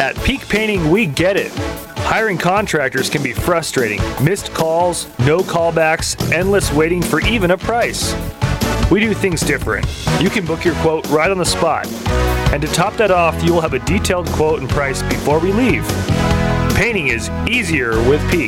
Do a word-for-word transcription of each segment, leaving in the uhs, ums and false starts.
At Peak Painting, we get it. Hiring contractors can be frustrating. Missed calls, no callbacks, endless waiting for even a price. We do things different. You can book your quote right on the spot. And to top that off, you will have a detailed quote and price before we leave. Painting is easier with Peak.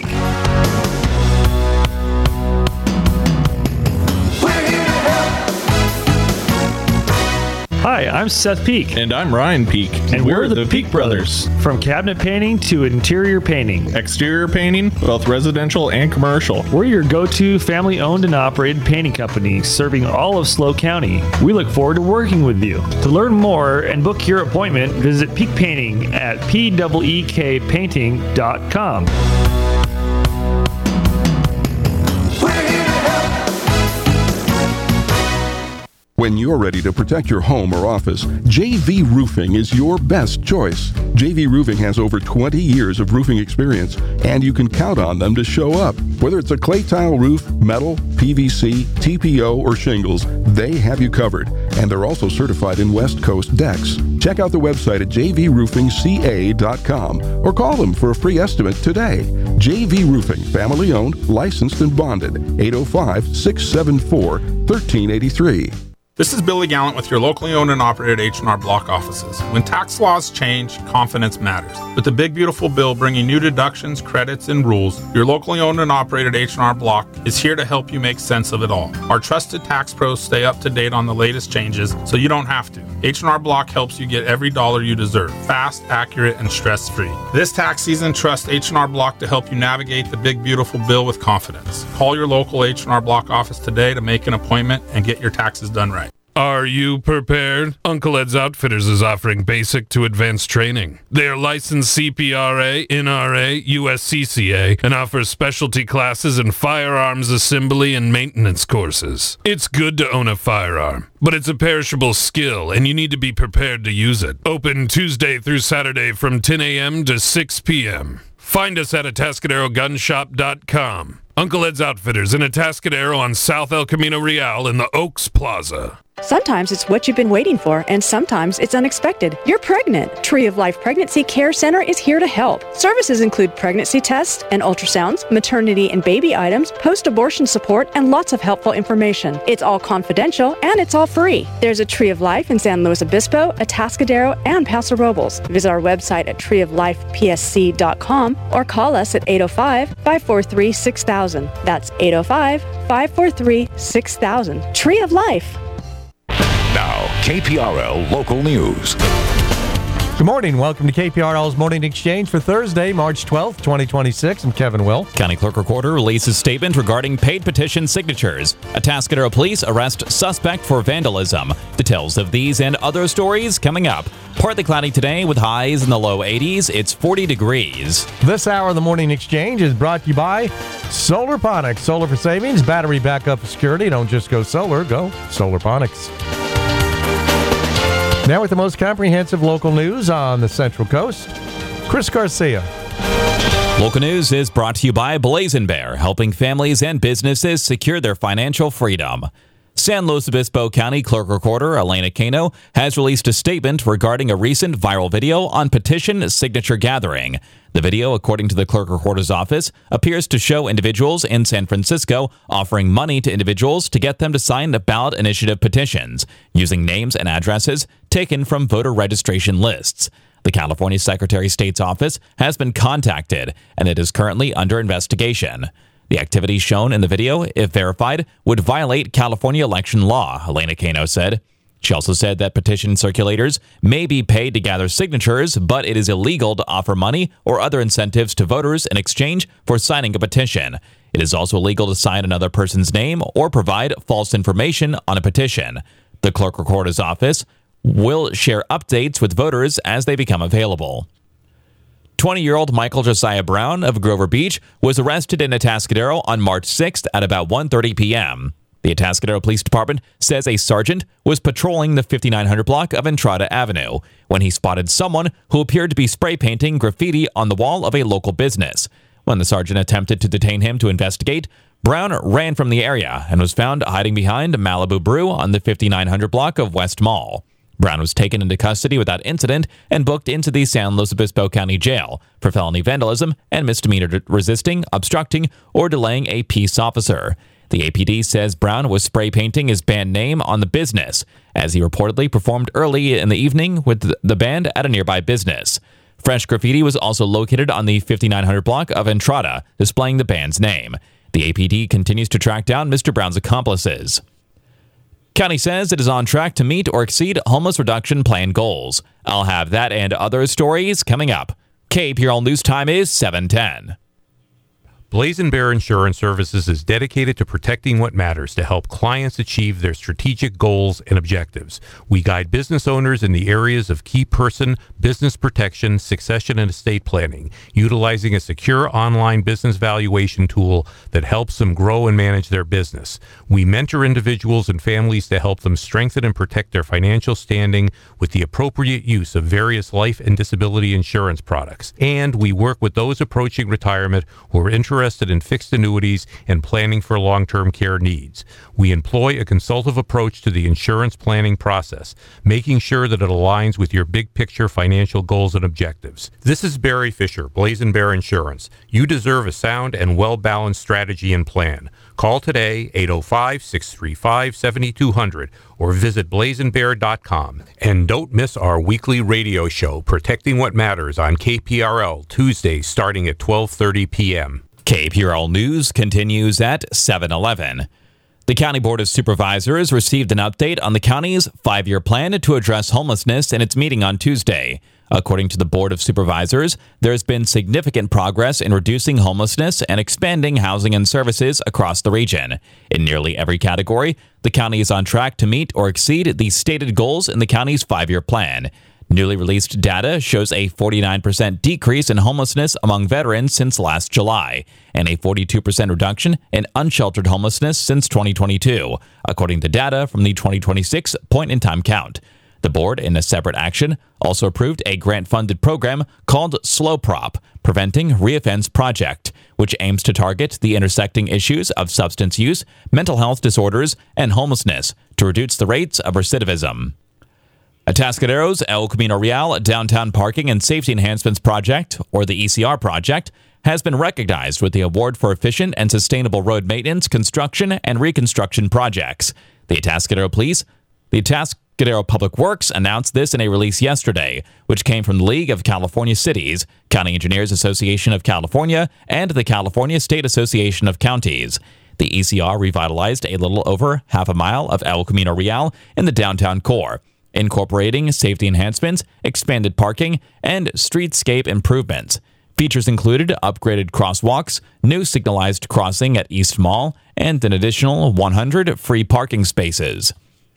Hi, I'm Seth Peak. And I'm Ryan Peak. And we're, we're the, the Peak Brothers. Brothers. From cabinet painting to interior painting. Exterior painting, both residential and commercial. We're your go-to family-owned and operated painting company serving all of SLO County. We look forward to working with you. To learn more and book your appointment, visit Peak Painting at P E E K painting dot com. When you're ready to protect your home or office, J V Roofing is your best choice. J V Roofing has over twenty years of roofing experience, and you can count on them to show up. Whether it's a clay tile roof, metal, P V C, T P O, or shingles, they have you covered. And they're also certified in West Coast decks. Check out the website at j v roofing c a dot com or call them for a free estimate today. J V Roofing, family owned, licensed, and bonded. eight oh five, six seven four, one three eight three. This is Billy Gallant with your locally owned and operated H and R Block offices. When tax laws change, confidence matters. With the big beautiful bill bringing new deductions, credits, and rules, your locally owned and operated H and R Block is here to help you make sense of it all. Our trusted tax pros stay up to date on the latest changes so you don't have to. H and R Block helps you get every dollar you deserve, fast, accurate, and stress-free. This tax season, trust H and R Block to help you navigate the big beautiful bill with confidence. Call your local H and R Block office today to make an appointment and get your taxes done right. Are you prepared? Uncle Ed's Outfitters is offering basic to advanced training. They are licensed C P R A, N R A, U S C C A, and offer specialty classes in firearms assembly and maintenance courses. It's good to own a firearm, but it's a perishable skill, and you need to be prepared to use it. Open Tuesday through Saturday from ten a.m. to six p.m. Find us at atascadero gun shop dot com. Uncle Ed's Outfitters in Atascadero on South El Camino Real in the Oaks Plaza. Sometimes it's what you've been waiting for, and sometimes it's unexpected. You're pregnant. Tree of Life Pregnancy Care Center is here to help. Services include pregnancy tests and ultrasounds, maternity and baby items, post-abortion support, and lots of helpful information. It's all confidential, and it's all free. There's a Tree of Life in San Luis Obispo, Atascadero, and Paso Robles. Visit our website at tree of life p s c dot com or call us at eight oh five, five four three, six thousand. That's eight oh five, five four three, six thousand. Tree of Life. Now, K P R L Local News. Good morning. Welcome to K P R L's Morning Exchange for Thursday, March twelfth, twenty twenty-six. I'm Kevin Will. County Clerk Recorder releases statement regarding paid petition signatures. Atascadero police arrest suspect for vandalism. Details of these and other stories coming up. Partly cloudy today with highs in the low eighties. It's forty degrees. This hour of the Morning Exchange is brought to you by Solarponics. Solar for savings, battery backup for security. Don't just go solar, go Solarponics. Now with the most comprehensive local news on the Central Coast, Chris Garcia. Local news is brought to you by Blazing Bear, helping families and businesses secure their financial freedom. San Luis Obispo County Clerk Recorder Elena Cano has released a statement regarding a recent viral video on petition signature gathering. The video, according to the Clerk Recorder's office, appears to show individuals in San Francisco offering money to individuals to get them to sign the ballot initiative petitions, using names and addresses taken from voter registration lists. The California Secretary of State's office has been contacted, and it is currently under investigation. The activities shown in the video, if verified, would violate California election law, Elena Cano said. She also said that petition circulators may be paid to gather signatures, but it is illegal to offer money or other incentives to voters in exchange for signing a petition. It is also illegal to sign another person's name or provide false information on a petition. The Clerk Recorder's office will share updates with voters as they become available. twenty-year-old Michael Josiah Brown of Grover Beach was arrested in Atascadero on March sixth at about one thirty p.m. The Atascadero Police Department says a sergeant was patrolling the fifty-nine hundred block of Entrada Avenue when he spotted someone who appeared to be spray painting graffiti on the wall of a local business. When the sergeant attempted to detain him to investigate, Brown ran from the area and was found hiding behind Malibu Brew on the fifty-nine hundred block of West Mall. Brown was taken into custody without incident and booked into the San Luis Obispo County Jail for felony vandalism and misdemeanor resisting, obstructing, or delaying a peace officer. The A P D says Brown was spray painting his band name on the business, as he reportedly performed early in the evening with the band at a nearby business. Fresh graffiti was also located on the fifty-nine hundred block of Entrada, displaying the band's name. The A P D continues to track down Mister Brown's accomplices. County says it is on track to meet or exceed homeless reduction plan goals. I'll have that and other stories coming up. K P R L News Time is seven ten. Blazing Bear Insurance Services is dedicated to protecting what matters to help clients achieve their strategic goals and objectives. We guide business owners in the areas of key person, business protection, succession, and estate planning, utilizing a secure online business valuation tool that helps them grow and manage their business. We mentor individuals and families to help them strengthen and protect their financial standing with the appropriate use of various life and disability insurance products. And we work with those approaching retirement who are interested interested in fixed annuities and planning for long-term care needs. We employ a consultative approach to the insurance planning process, making sure that it aligns with your big picture financial goals and objectives. This is Barry Fisher, Blazing Bear Insurance. You deserve a sound and well-balanced strategy and plan. Call today, eight oh five, six three five, seven two zero zero, or visit blazing bear dot com. And don't miss our weekly radio show, Protecting What Matters, on K P R L, Tuesdays starting at twelve thirty p.m. K P R L News continues at seven eleven. The County Board of Supervisors received an update on the county's five-year plan to address homelessness in its meeting on Tuesday. According to the Board of Supervisors, there has been significant progress in reducing homelessness and expanding housing and services across the region. In nearly every category, the county is on track to meet or exceed the stated goals in the county's five-year plan. Newly released data shows a forty-nine percent decrease in homelessness among veterans since last July, and a forty-two percent reduction in unsheltered homelessness since twenty twenty-two, according to data from the twenty twenty-six point-in-time count. The board, in a separate action, also approved a grant-funded program called Slow Prop, Preventing Reoffense Project, which aims to target the intersecting issues of substance use, mental health disorders, and homelessness to reduce the rates of recidivism. Atascadero's El Camino Real Downtown Parking and Safety Enhancements Project, or the E C R project, has been recognized with the Award for Efficient and Sustainable Road Maintenance, Construction, and Reconstruction Projects. The Atascadero Police, the Atascadero Public Works announced this in a release yesterday, which came from the League of California Cities, County Engineers Association of California, and the California State Association of Counties. The E C R revitalized a little over half a mile of El Camino Real in the downtown core, incorporating safety enhancements, expanded parking, and streetscape improvements. Features included upgraded crosswalks, new signalized crossing at East Mall, and an additional one hundred free parking spaces.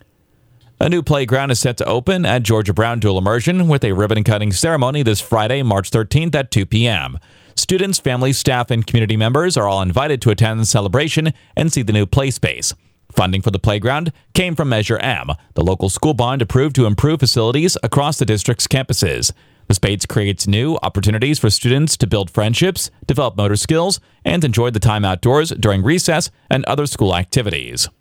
A new playground is set to open at Georgia Brown Dual Immersion with a ribbon-cutting ceremony this Friday, March thirteenth at two p.m. Students, families, staff, and community members are all invited to attend the celebration and see the new play space. Funding for the playground came from Measure M, the local school bond approved to improve facilities across the district's campuses. The space creates new opportunities for students to build friendships, develop motor skills, and enjoy the time outdoors during recess and other school activities.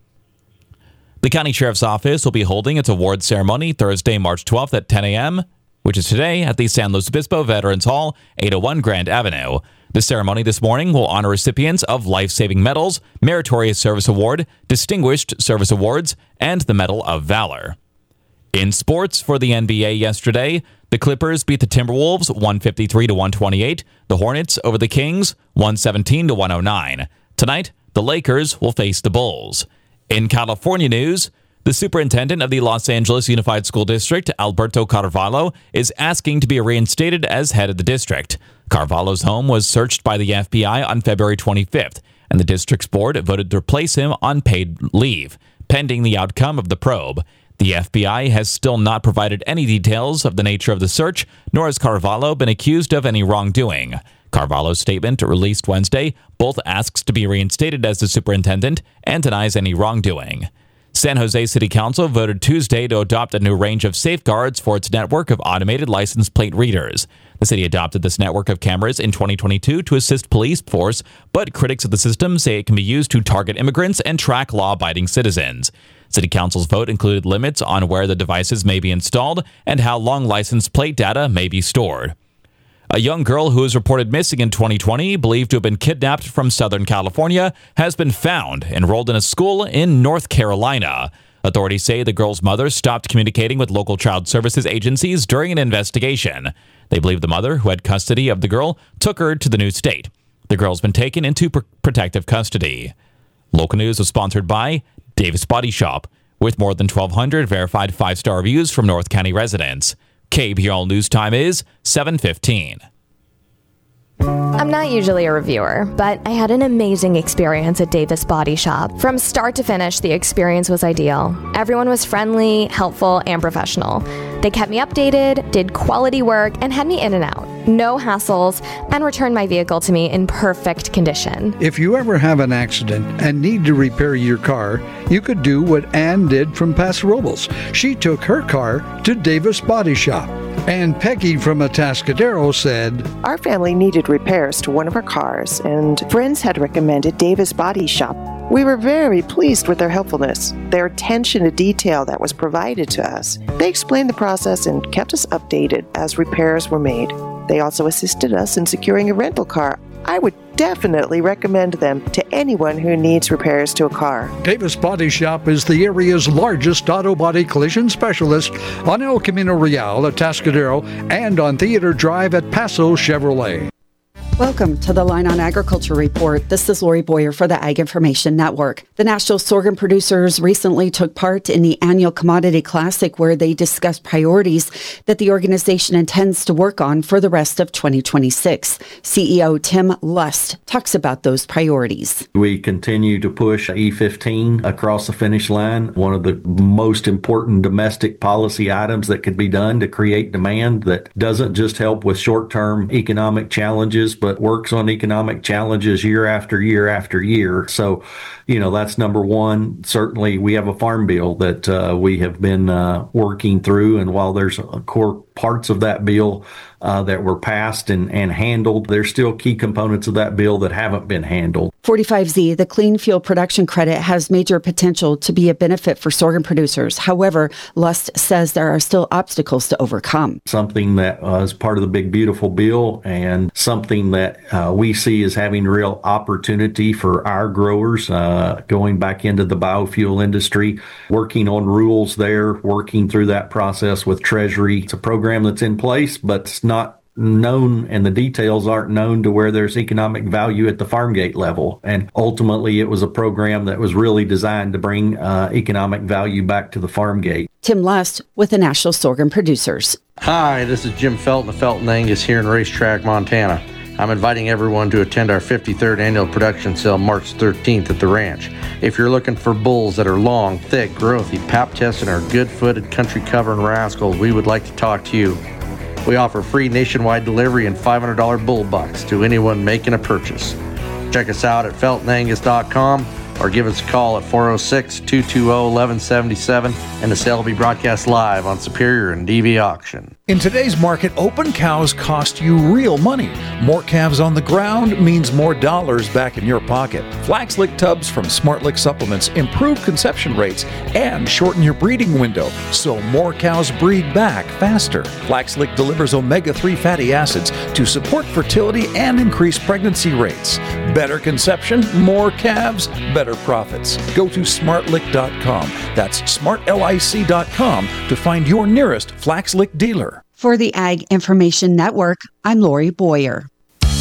The County Sheriff's Office will be holding its awards ceremony Thursday, March twelfth at ten a.m., which is today at the San Luis Obispo Veterans Hall, eight oh one Grand Avenue. The ceremony this morning will honor recipients of Life-Saving Medals, Meritorious Service Award, Distinguished Service Awards, and the Medal of Valor. In sports for the N B A yesterday, the Clippers beat the Timberwolves one fifty-three to one twenty-eight, the Hornets over the Kings one seventeen to one oh nine. Tonight, the Lakers will face the Bulls. In California news, the superintendent of the Los Angeles Unified School District, Alberto Carvalho, is asking to be reinstated as head of the district. Carvalho's home was searched by the F B I on February twenty-fifth, and the district's board voted to replace him on paid leave, pending the outcome of the probe. The F B I has still not provided any details of the nature of the search, nor has Carvalho been accused of any wrongdoing. Carvalho's statement, released Wednesday, both asks to be reinstated as the superintendent and denies any wrongdoing. San Jose City Council voted Tuesday to adopt a new range of safeguards for its network of automated license plate readers. The city adopted this network of cameras in twenty twenty-two to assist police force, but critics of the system say it can be used to target immigrants and track law-abiding citizens. City Council's vote included limits on where the devices may be installed and how long license plate data may be stored. A young girl who was reported missing in twenty twenty, believed to have been kidnapped from Southern California, has been found enrolled in a school in North Carolina. Authorities say the girl's mother stopped communicating with local child services agencies during an investigation. They believe the mother, who had custody of the girl, took her to the new state. The girl's been taken into pr- protective custody. Local News was sponsored by Davis Body Shop, with more than twelve hundred verified five-star reviews from North County residents. K B R L News Time is seven fifteen. I'm not usually a reviewer, but I had an amazing experience at Davis Body Shop. From start to finish, the experience was ideal. Everyone was friendly, helpful, and professional. They kept me updated, did quality work, and had me in and out. No hassles, and returned my vehicle to me in perfect condition. If you ever have an accident and need to repair your car, you could do what Ann did from Paso Robles. She took her car to Davis Body Shop. And Peggy from Atascadero said, our family needed repairs to one of our cars, and friends had recommended Davis Body Shop. We were very pleased with their helpfulness, their attention to detail that was provided to us. They explained the process and kept us updated as repairs were made. They also assisted us in securing a rental car. I would definitely recommend them to anyone who needs repairs to a car. Davis Body Shop is the area's largest auto body collision specialist on El Camino Real at Atascadero and on Theater Drive at Paso Chevrolet. Welcome to the Line on Agriculture Report. This is Lori Boyer for the Ag Information Network. The national sorghum producers recently took part in the annual Commodity Classic, where they discussed priorities that the organization intends to work on for the rest of twenty twenty-six. C E O Tim Lust talks about those priorities. We continue to push E fifteen across the finish line, one of the most important domestic policy items that could be done to create demand that doesn't just help with short-term economic challenges, but but works on economic challenges year after year after year. So, you know, that's number one. Certainly, we have a farm bill that uh, we have been uh, working through. And while there's core parts of that bill uh, that were passed and, and handled, there's still key components of that bill that haven't been handled. forty-five Z, the Clean Fuel Production Credit, has major potential to be a benefit for sorghum producers. However, Lust says there are still obstacles to overcome. Something that uh, is part of the big, beautiful bill, and something that uh, we see as having real opportunity for our growers uh, going back into the biofuel industry, working on rules there, working through that process with Treasury. It's a program that's in place, but it's not known, and the details aren't known to where there's economic value at the farm gate level. And ultimately, it was a program that was really designed to bring uh, economic value back to the farm gate. Tim Lust with the National Sorghum Producers. Hi, this is Jim Felton of Felton Angus here in Racetrack, Montana. I'm inviting everyone to attend our fifty-third annual production sale March thirteenth at the ranch. If you're looking for bulls that are long, thick, growthy, pap tested, and are good-footed country covering rascals, we would like to talk to you. We offer free nationwide delivery and five hundred dollars bull bucks to anyone making a purchase. Check us out at felton angus dot com or give us a call at four oh six, two two zero, one one seven seven, and the sale will be broadcast live on Superior and D V Auction. In today's market, open cows cost you real money. More calves on the ground means more dollars back in your pocket. Flaxlick tubs from SmartLick Supplements improve conception rates and shorten your breeding window, so more cows breed back faster. Flaxlick delivers omega three fatty acids to support fertility and increase pregnancy rates. Better conception, more calves, better profits. Go to smart lick dot com. That's smart lic dot com to find your nearest Flaxlick dealer. For the Ag Information Network, I'm Lori Boyer.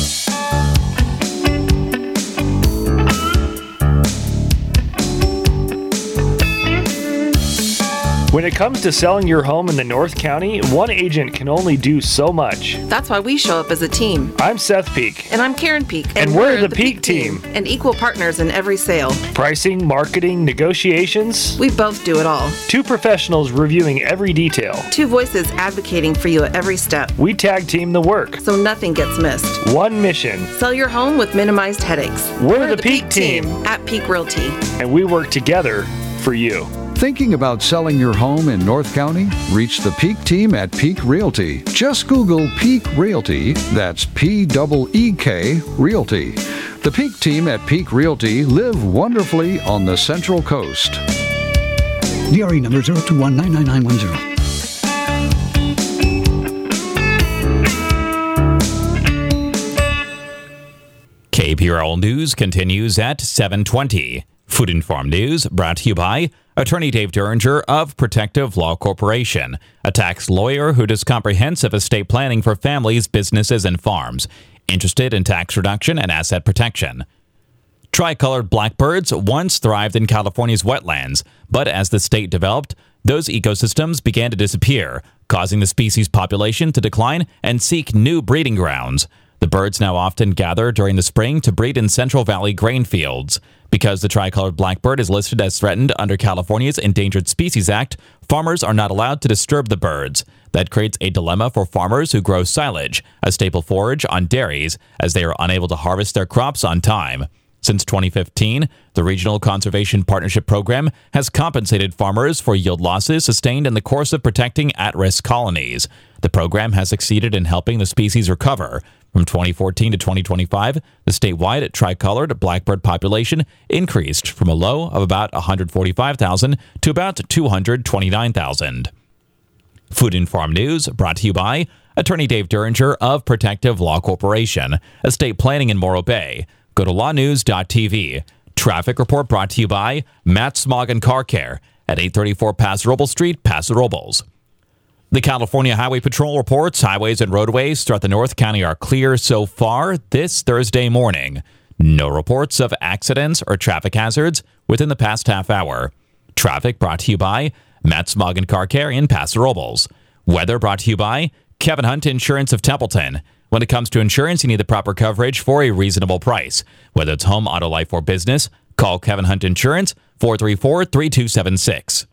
When it comes to selling your home in the North County, one agent can only do so much. That's why we show up as a team. I'm Seth Peak. And I'm Karen Peak. And, and we're, we're the, the Peak, Peak team. team. And equal partners in every sale. Pricing, marketing, negotiations. We both do it all. Two professionals reviewing every detail. Two voices advocating for you at every step. We tag team the work, so nothing gets missed. One mission. Sell your home with minimized headaches. We're, we're the, the Peak, Peak team. team at Peak Realty. And we work together for you. Thinking about selling your home in North County? Reach the Peak team at Peak Realty. Just Google Peak Realty. That's P E E K Realty. The Peak team at Peak Realty live wonderfully on the Central Coast. D R E number zero two one nine nine nine one zero. K P R L News continues at seven twenty. Food Informed News brought to you by Attorney Dave Duringer of Protective Law Corporation, a tax lawyer who does comprehensive estate planning for families, businesses, and farms, interested in tax reduction and asset protection. Tricolored blackbirds once thrived in California's wetlands, but as the state developed, those ecosystems began to disappear, causing the species population to decline and seek new breeding grounds. The birds now often gather during the spring to breed in Central Valley grain fields. Because the tricolored blackbird is listed as threatened under California's Endangered Species Act, farmers are not allowed to disturb the birds. That creates a dilemma for farmers who grow silage, a staple forage on dairies, as they are unable to harvest their crops on time. Since twenty fifteen, the Regional Conservation Partnership Program has compensated farmers for yield losses sustained in the course of protecting at-risk colonies. The program has succeeded in helping the species recover. From twenty fourteen to twenty twenty-five, the statewide tricolored blackbird population increased from a low of about one hundred forty-five thousand to about two hundred twenty-nine thousand. Food and Farm News brought to you by Attorney Dave Duringer of Protective Law Corporation, estate planning in Morro Bay. Go to law news dot t v. Traffic report brought to you by Matt Smoggin Car Care at eight thirty-four Paso Robles Street, Paso Robles. The California Highway Patrol reports highways and roadways throughout the North County are clear so far this Thursday morning. No reports of accidents or traffic hazards within the past half hour. Traffic brought to you by Matt Smoggin Car Care in Paso Robles. Weather brought to you by Kevin Hunt Insurance of Templeton. When it comes to insurance, you need the proper coverage for a reasonable price. Whether it's home, auto, life, or business, call Kevin Hunt Insurance, four three four, three two seven six.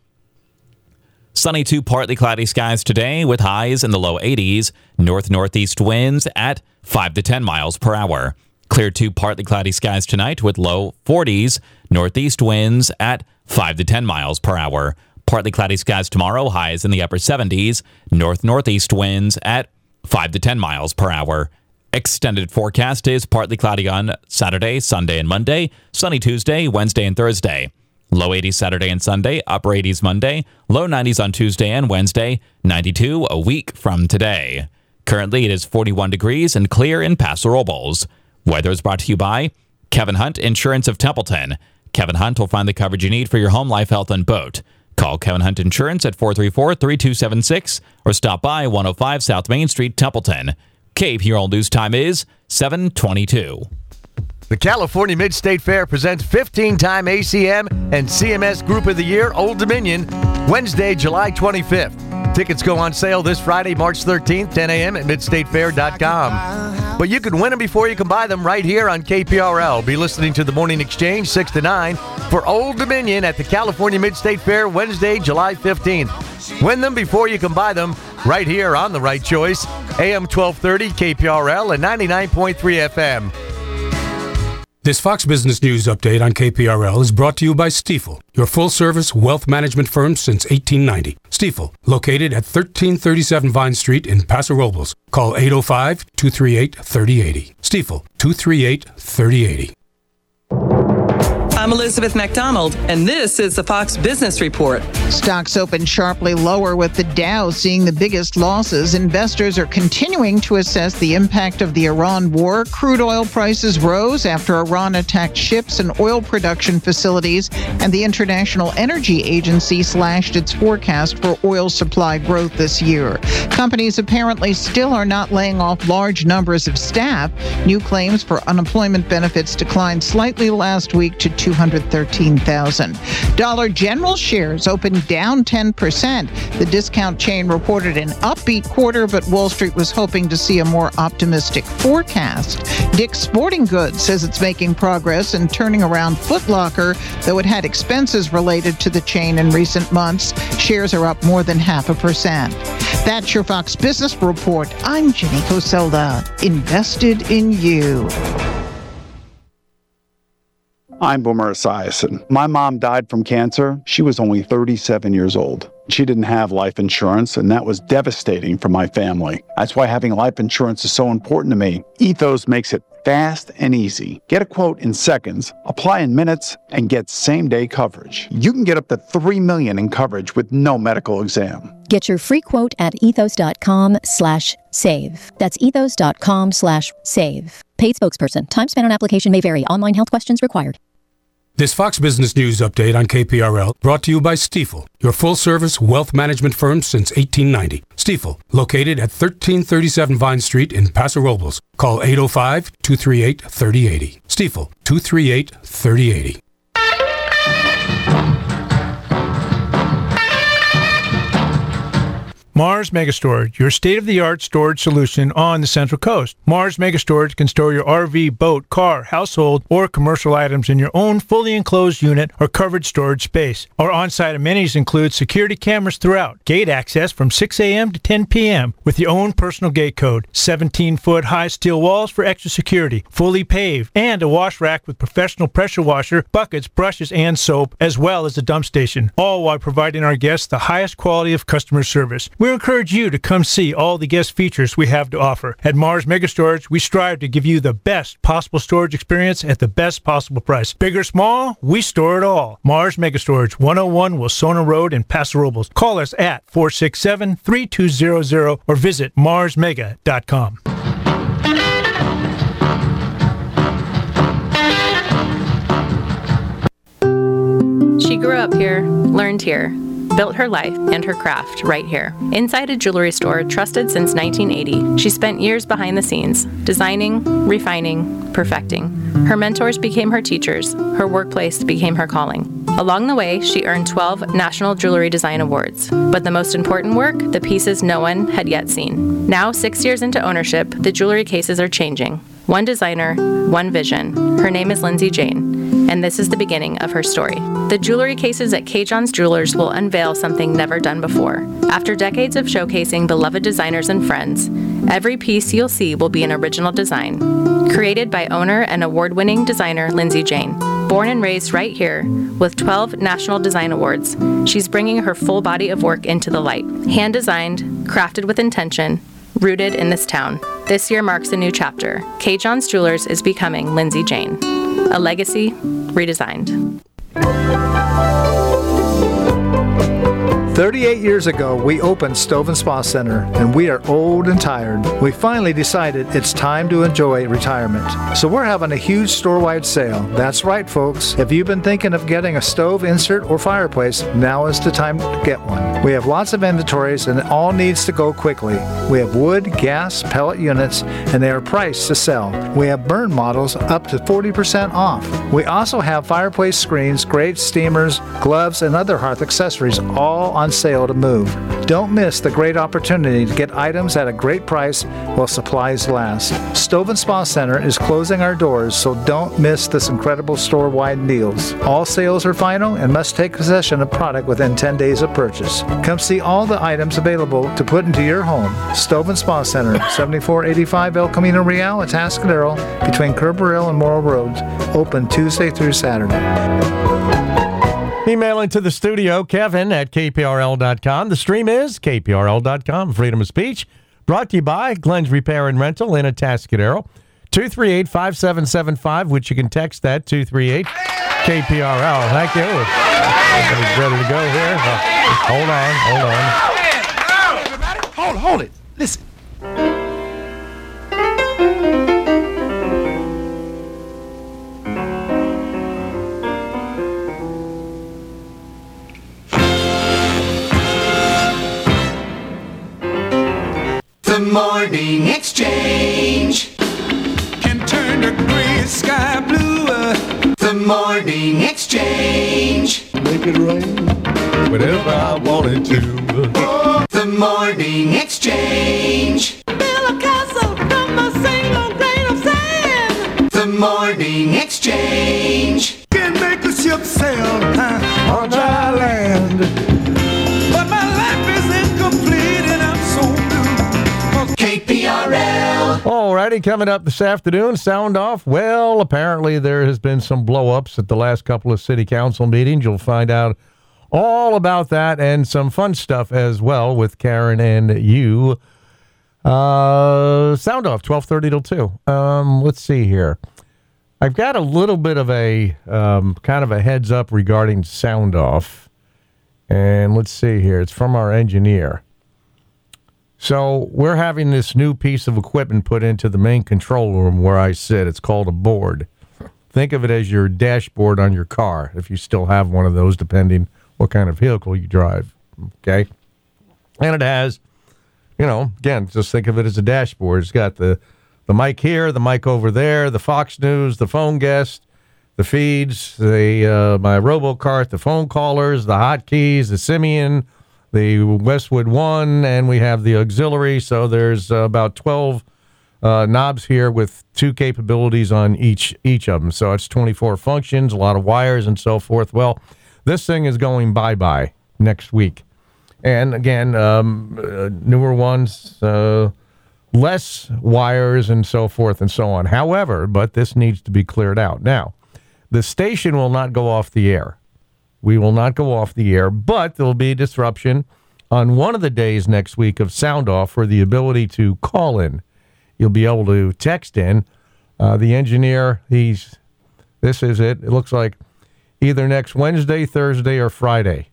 Sunny to partly cloudy skies today with highs in the low eighties. North-northeast winds at five to ten miles per hour. Clear to partly cloudy skies tonight with low forties. Northeast winds at five to ten miles per hour. Partly cloudy skies tomorrow, highs in the upper seventies. North-northeast winds at five to ten miles per hour. Extended forecast is partly cloudy on Saturday, Sunday, and Monday. Sunny Tuesday, Wednesday, and Thursday. Low eighties Saturday and Sunday, upper eighties Monday, low nineties on Tuesday and Wednesday, ninety-two a week from today. Currently, it is forty-one degrees and clear in Paso Robles. Weather is brought to you by Kevin Hunt Insurance of Templeton. Kevin Hunt will find the coverage you need for your home, life, health, and boat. Call Kevin Hunt Insurance at four three four, three two seven six or stop by one oh five South Main Street, Templeton. K P R L News Time is seven twenty-two. The California Mid-State Fair presents fifteen-time A C M and C M S Group of the Year, Old Dominion, Wednesday, July twenty-fifth. Tickets go on sale this Friday, March thirteenth, ten a.m. at mid state fair dot com. But you can win them before you can buy them right here on K P R L. Be listening to the Morning Exchange, six to nine, for Old Dominion at the California Mid-State Fair, Wednesday, July fifteenth. Win them before you can buy them right here on The Right Choice, A M twelve thirty, K P R L, and ninety-nine point three F M. This Fox Business News update on K P R L is brought to you by Stifel, your full-service wealth management firm since eighteen ninety. Stifel, located at thirteen thirty-seven Vine Street in Paso Robles. Call eight oh five, two three eight, three oh eight oh. Stifel, two three eight, three oh eight oh. I'm Elizabeth McDonald, and this is the Fox Business Report. Stocks opened sharply lower with the Dow seeing the biggest losses. Investors are continuing to assess the impact of the Iran war. Crude oil prices rose after Iran attacked ships and oil production facilities, and the International Energy Agency slashed its forecast for oil supply growth this year. Companies apparently still are not laying off large numbers of staff. New claims for unemployment benefits declined slightly last week to two hundred thirteen thousand. Dollar General shares opened down ten percent. The discount chain reported an upbeat quarter, but Wall Street was hoping to see a more optimistic forecast. Dick's Sporting Goods says it's making progress in turning around Foot Locker, though it had expenses related to the chain in recent months. Shares are up more than half a percent. That's your Fox Business Report. I'm Jenny Coselda. Invested in you. I'm Boomer Esiason. My mom died from cancer. She was only thirty-seven years old. She didn't have life insurance, and that was devastating for my family. That's why having life insurance is so important to me. Ethos makes it fast and easy. Get a quote in seconds, apply in minutes, and get same-day coverage. You can get up to three million dollars in coverage with no medical exam. Get your free quote at ethos.com slash save. That's ethos.com slash save. Paid spokesperson. Time spent on application may vary. Online health questions required. This Fox Business News update on K P R L brought to you by Stifel, your full-service wealth management firm since eighteen ninety. Stifel, located at thirteen thirty-seven Vine Street in Paso Robles. Call eight oh five, two three eight, three oh eight oh. Stifel, two three eight, three oh eight oh. Mars Megastorage, your state-of-the-art storage solution on the Central Coast. Mars Megastorage can store your R V, boat, car, household, or commercial items in your own fully enclosed unit or covered storage space. Our on-site amenities include security cameras throughout, gate access from six a.m. to ten p.m. with your own personal gate code, seventeen-foot high steel walls for extra security, fully paved, and a wash rack with professional pressure washer, buckets, brushes, and soap, as well as a dump station, all while providing our guests the highest quality of customer service. We encourage you to come see all the guest features we have to offer. At Mars Megastorage, we strive to give you the best possible storage experience at the best possible price. Big or small, we store it all. Mars Megastorage, one oh one Wilsona Road in Paso Robles. Call us at four six seven, three two zero zero or visit mars mega dot com. She grew up here, learned here, built her life and her craft right here. Inside a jewelry store trusted since nineteen eighty, she spent years behind the scenes, designing, refining, perfecting. Her mentors became her teachers. Her workplace became her calling. Along the way, she earned twelve National Jewelry Design Awards. But the most important work, the pieces no one had yet seen. Now, six years into ownership, the jewelry cases are changing. One designer, one vision. Her name is Lindsay Jane, and this is the beginning of her story. The jewelry cases at K. John's Jewelers will unveil something never done before. After decades of showcasing beloved designers and friends, every piece you'll see will be an original design, created by owner and award-winning designer Lindsay Jane. Born and raised right here, with twelve National Design Awards, she's bringing her full body of work into the light. Hand-designed, crafted with intention, rooted in this town. This year marks a new chapter. K. John's Jewelers is becoming Lindsay Jane. A legacy redesigned. thirty-eight years ago, we opened Stove and Spa Center, and we are old and tired. We finally decided it's time to enjoy retirement. So we're having a huge store-wide sale. That's right, folks. If you've been thinking of getting a stove, insert, or fireplace, now is the time to get one. We have lots of inventories, and it all needs to go quickly. We have wood, gas, pellet units, and they are priced to sell. We have burn models up to forty percent off. We also have fireplace screens, grates, steamers, gloves, and other hearth accessories, all on sale to move. Don't miss the great opportunity to get items at a great price while supplies last. Stove and Spa Center is closing our doors, so don't miss this incredible store-wide deals. All sales are final and must take possession of product within ten days of purchase. Come see all the items available to put into your home. Stove and Spa Center, seventy-four eighty-five El Camino Real, Atascadero, between Kerberville and Morrill Roads. Open Tuesday through Saturday. Emailing to the studio, Kevin at K P R L dot com. The stream is K P R L dot com. Freedom of speech. Brought to you by Glenn's Repair and Rental in Atascadero. two three eight, five seven seven five, which you can text that, two three eight K P R L. Thank you. Everybody's ready to go here. Oh, hold on, hold on. Hold, hold it. Listen. The Morning Exchange can turn the gray sky blue. The Morning Exchange. Make it rain whenever I wanted to. Oh, the Morning Exchange. Build a castle from a single grain of sand. The Morning Exchange can make the ship sail uh, on dry land. But my life is incomplete and I'm so blue. K P R L. All right. righty, coming up this afternoon, sound off. Well, apparently there has been some blow-ups at the last couple of city council meetings. You'll find out all about that and some fun stuff as well with Karen and you. Uh, sound off, twelve thirty till two. Um, let's see here. I've got a little bit of a um, kind of a heads up regarding sound off. And let's see here. It's from our engineer. So we're having this new piece of equipment put into the main control room where I sit. It's called a board. Think of it as your dashboard on your car, if you still have one of those, depending what kind of vehicle you drive. Okay? And it has, you know, again, just think of it as a dashboard. It's got the, the mic here, the mic over there, the Fox News, the phone guest, the feeds, the uh, my RoboCart, the phone callers, the hotkeys, the Simian, the Westwood One, and we have the auxiliary. So there's uh, about twelve uh, knobs here with two capabilities on each each of them. So it's twenty-four functions, a lot of wires and so forth. Well, this thing is going bye-bye next week. And again, um, uh, newer ones, uh, less wires and so forth and so on. However, but this needs to be cleared out. Now, the station will not go off the air. We will not go off the air, but there will be a disruption on one of the days next week of sound off for the ability to call in. You'll be able to text in. Uh, the engineer, he's, this is it. It looks like either next Wednesday, Thursday, or Friday.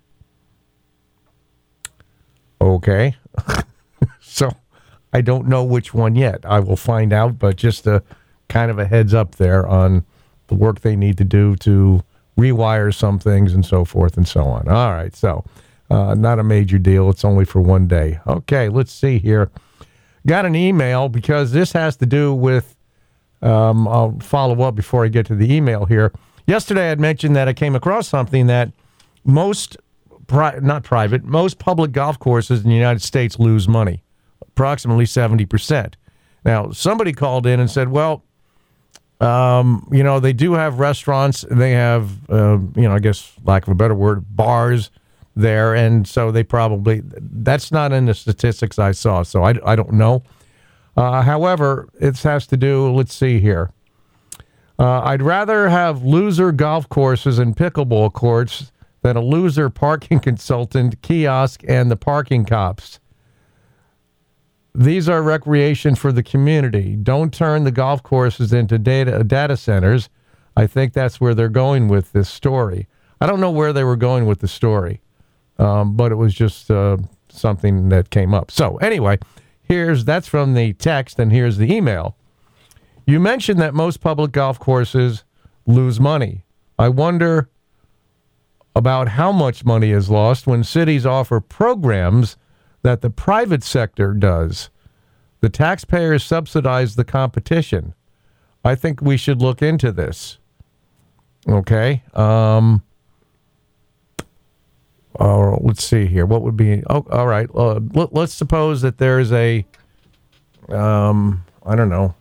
Okay. So I don't know which one yet. I will find out, but just a kind of a heads up there on the work they need to do to rewire some things and so forth and so on. All right, so uh, not a major deal. It's only for one day. Okay, let's see here. Got an email because this has to do with, um, I'll follow up before I get to the email here. Yesterday I had mentioned that I came across something that most, pri- not private, most public golf courses in the United States lose money, approximately seventy percent. Now, somebody called in and said, well, Um, you know, they do have restaurants. They have, uh, you know, I guess, lack of a better word, bars there. And so they probably, that's not in the statistics I saw. So I, I don't know. Uh, however, it has to do, let's see here. Uh, I'd rather have loser golf courses and pickleball courts than a loser parking consultant, kiosk, and the parking cops. These are recreation for the community. Don't turn the golf courses into data data centers. I think that's where they're going with this story. I don't know where they were going with the story, um, but it was just uh, something that came up. So anyway, here's that's from the text, and here's the email. You mentioned that most public golf courses lose money. I wonder about how much money is lost when cities offer programs that the private sector does. The taxpayers subsidize the competition. I think we should look into this. Okay. Um, uh, let's see here. What would be... Oh, all right. Uh, let, let's suppose that there's a... Um, I don't know.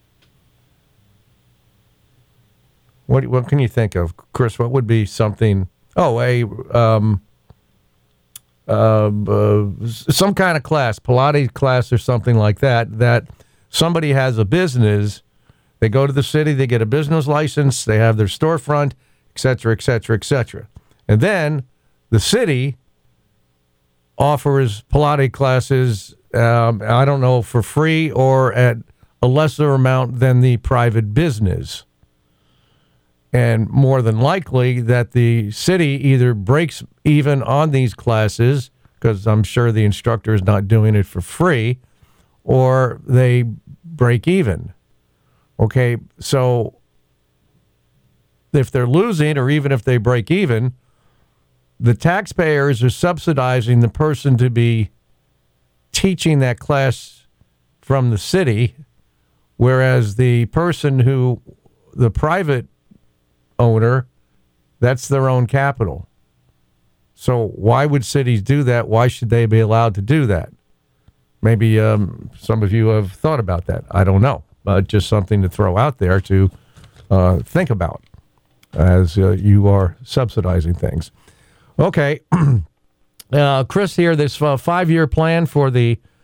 What, what can you think of? Chris, what would be something... Oh, a... Um, Uh, uh, some kind of class, Pilates class or something like that, that somebody has a business, they go to the city, they get a business license, they have their storefront, et cetera, et cetera, et cetera. And then the city offers Pilates classes, um, I don't know, for free or at a lesser amount than the private business. And more than likely that the city either breaks even on these classes, because I'm sure the instructor is not doing it for free, or they break even. Okay, so if they're losing, or even if they break even, the taxpayers are subsidizing the person to be teaching that class from the city, whereas the person who, the private owner, that's their own capital. So why would cities do that? Why should they be allowed to do that? Maybe um, some of you have thought about that. I don't know. Uh, just something to throw out there to uh, think about as uh, you are subsidizing things. Okay. uh, Chris here, this uh, five-year plan for the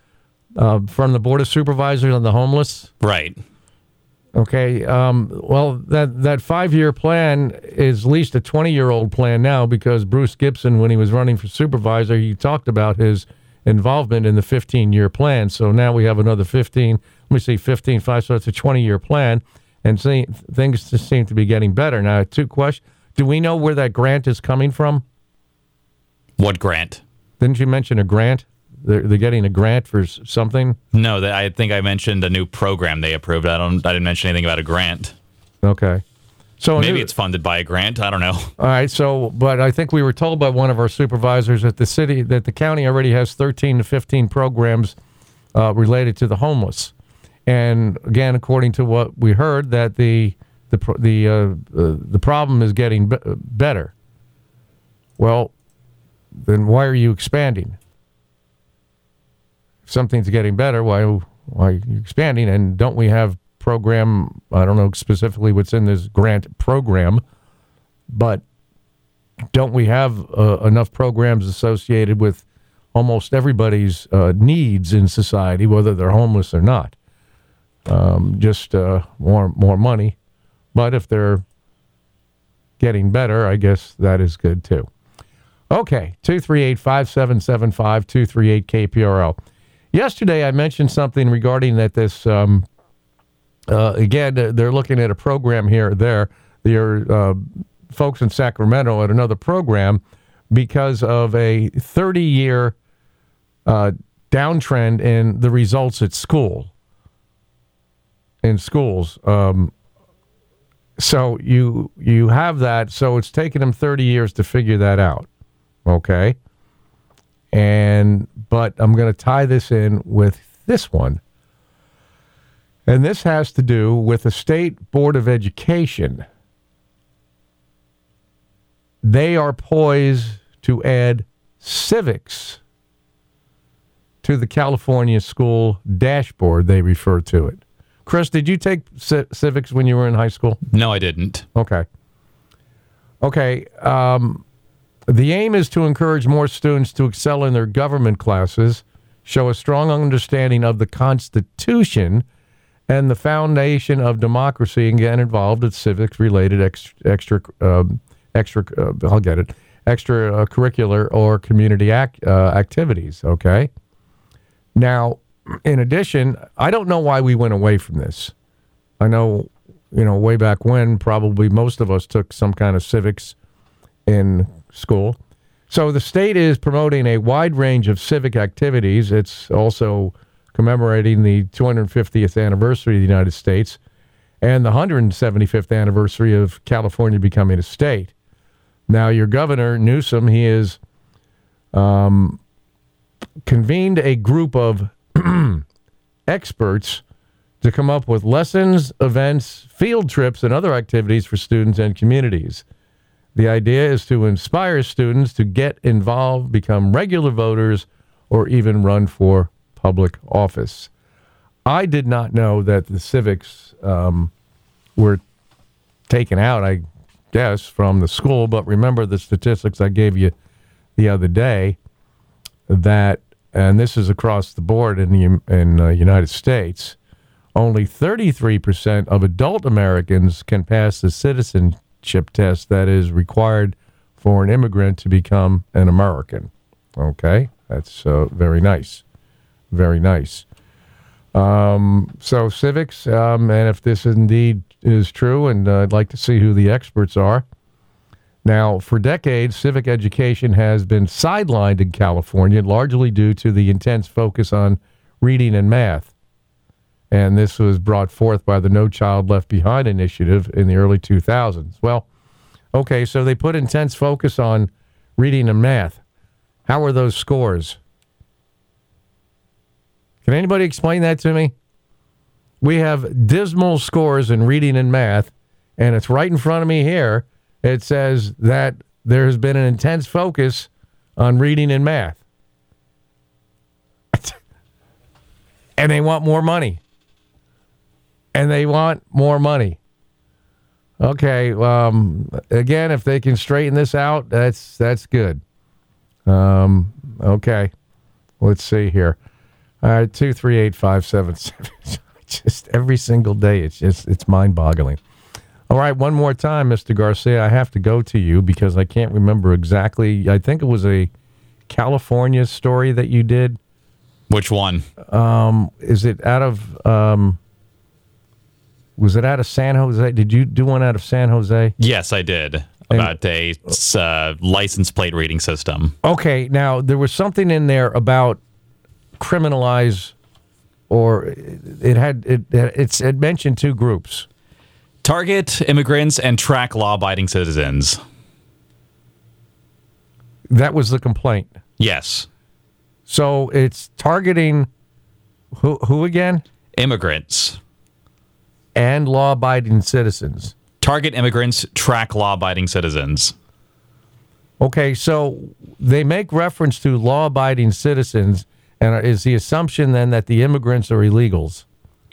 uh, from the Board of Supervisors on the homeless. Right. Okay. Um, well, that, that five-year plan is at least a twenty-year-old plan now, because Bruce Gibson, when he was running for supervisor, he talked about his involvement in the fifteen-year plan. So now we have another fifteen. Let me see, fifteen, five. So it's a twenty-year plan, and see, things just seem to be getting better. Now, two questions. Do we know where that grant is coming from? What grant? Didn't you mention a grant? They're, they're getting a grant for something? No, that I think I mentioned a new program they approved. I don't. I didn't mention anything about a grant. Okay. So maybe new, it's funded by a grant. I don't know. All right. So, but I think we were told by one of our supervisors that the city, that the county already has thirteen to fifteen programs uh, related to the homeless. And again, according to what we heard, that the the the uh, uh, the problem is getting b- better. Well, then why are you expanding? If something's getting better, why why are you expanding? And don't we have program, I don't know specifically what's in this grant program, but don't we have uh, enough programs associated with almost everybody's uh, needs in society, whether they're homeless or not? Um, just uh, more more money. But if they're getting better, I guess that is good too. Okay, two three eight, five seven seven five, two three eight K P R L. Yesterday I mentioned something regarding that this, um, uh, again, they're looking at a program here or there. There are uh, folks in Sacramento at another program because of a thirty-year uh, downtrend in the results at school, in schools. Um, so you you have that. So it's taken them thirty years to figure that out. Okay. And, but I'm going to tie this in with this one. And this has to do with the State Board of Education. They are poised to add civics to the California school dashboard, they refer to it. Chris, did you take c- civics when you were in high school? No, I didn't. Okay. Okay. Um, The aim is to encourage more students to excel in their government classes, show a strong understanding of the Constitution and the foundation of democracy, and get involved in civics-related extra, extra, um, extra uh, I'll get it, extra uh, curricular or community act, uh, activities. Okay. Now, in addition, I don't know why we went away from this. I know, you know, way back when, probably most of us took some kind of civics in school. So the state is promoting a wide range of civic activities. It's also commemorating the two hundred fiftieth anniversary of the United States and the one hundred seventy-fifth anniversary of California becoming a state. Now, your governor, Newsom, he has um, convened a group of experts to come up with lessons, events, field trips, and other activities for students and communities. The idea is to inspire students to get involved, become regular voters, or even run for public office. I did not know that the civics um, were taken out, I guess, from the school, but remember the statistics I gave you the other day, that, and this is across the board in the in the United States, only thirty-three percent of adult Americans can pass the citizenship test that is required for an immigrant to become an American. Okay, that's uh, very nice, very nice. Um, so civics, um, and if this indeed is true, and uh, I'd like to see who the experts are. Now, for decades, civic education has been sidelined in California, largely due to the intense focus on reading and math. And this was brought forth by the No Child Left Behind initiative in the early two thousands. Well, okay, so they put intense focus on reading and math. How are those scores? Can anybody explain that to me? We have dismal scores in reading and math, and it's right in front of me here. It says that there has been an intense focus on reading and math. And they want more money. And they want more money. Okay, um, again, if they can straighten this out, that's that's good. Um, okay, let's see here. All right, two three eight five seven seven. Just every single day, it's just it's mind-boggling. All right, one more time, Mister Garcia. I have to go to you because I can't remember exactly. I think it was a California story that you did. Which one? Um, is it out of? Um, was it out of San Jose? Did you do one out of San Jose? Yes, I did. About a uh, license plate reading system. Okay, now there was something in there about criminalize, or it had it it's it mentioned two groups: target immigrants and track law-abiding citizens. That was the complaint. Yes. So it's targeting who who again? Immigrants and law-abiding citizens. Target immigrants, track law-abiding citizens. Okay, so they make reference to law-abiding citizens, and is the assumption then that the immigrants are illegals?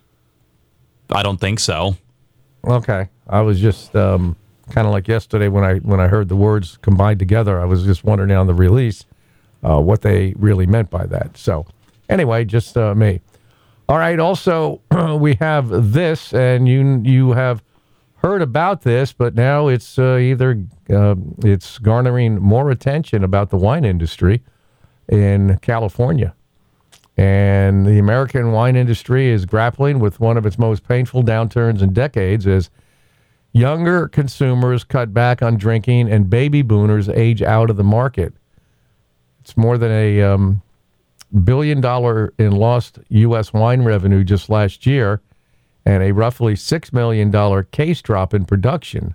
I don't think so. Okay, I was just um, kind of like yesterday when I when I heard the words combined together. I was just wondering on the release uh, what they really meant by that. So anyway, just uh, me. All right. Also, we have this, and you you have heard about this, but now it's uh, either uh, it's garnering more attention about the wine industry in California. And the American wine industry is grappling with one of its most painful downturns in decades as younger consumers cut back on drinking and baby boomers age out of the market. It's more than a um, billion dollar in lost U S wine revenue just last year, and a roughly six million dollars case drop in production.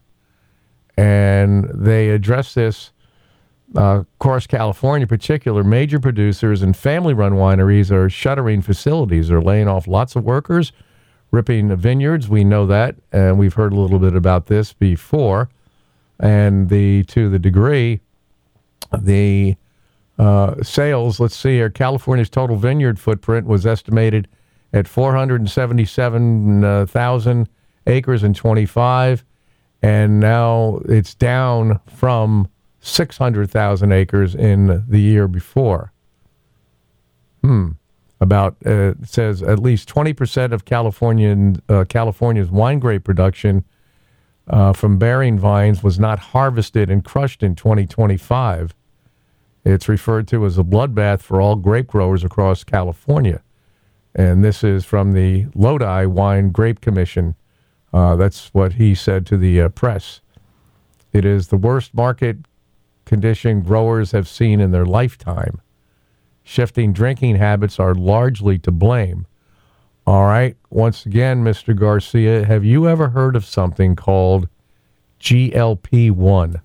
And they address this, uh, of course, California in particular. Major producers and family-run wineries are shuttering facilities. They're laying off lots of workers, ripping vineyards. We know that, and we've heard a little bit about this before. And the to the degree, the uh, sales, let's see here, California's total vineyard footprint was estimated at four hundred seventy-seven thousand acres in twenty-five, and now it's down from six hundred thousand acres in the year before. Hmm. About, uh, it says at least twenty percent of Californian, uh, California's wine grape production uh, from bearing vines was not harvested and crushed in twenty twenty-five. It's referred to as a bloodbath for all grape growers across California. And this is from the Lodi Wine Grape Commission. Uh, that's what he said to the uh, press. It is the worst market condition growers have seen in their lifetime. Shifting drinking habits are largely to blame. All right. Once again, Mister Garcia, have you ever heard of something called G L P one?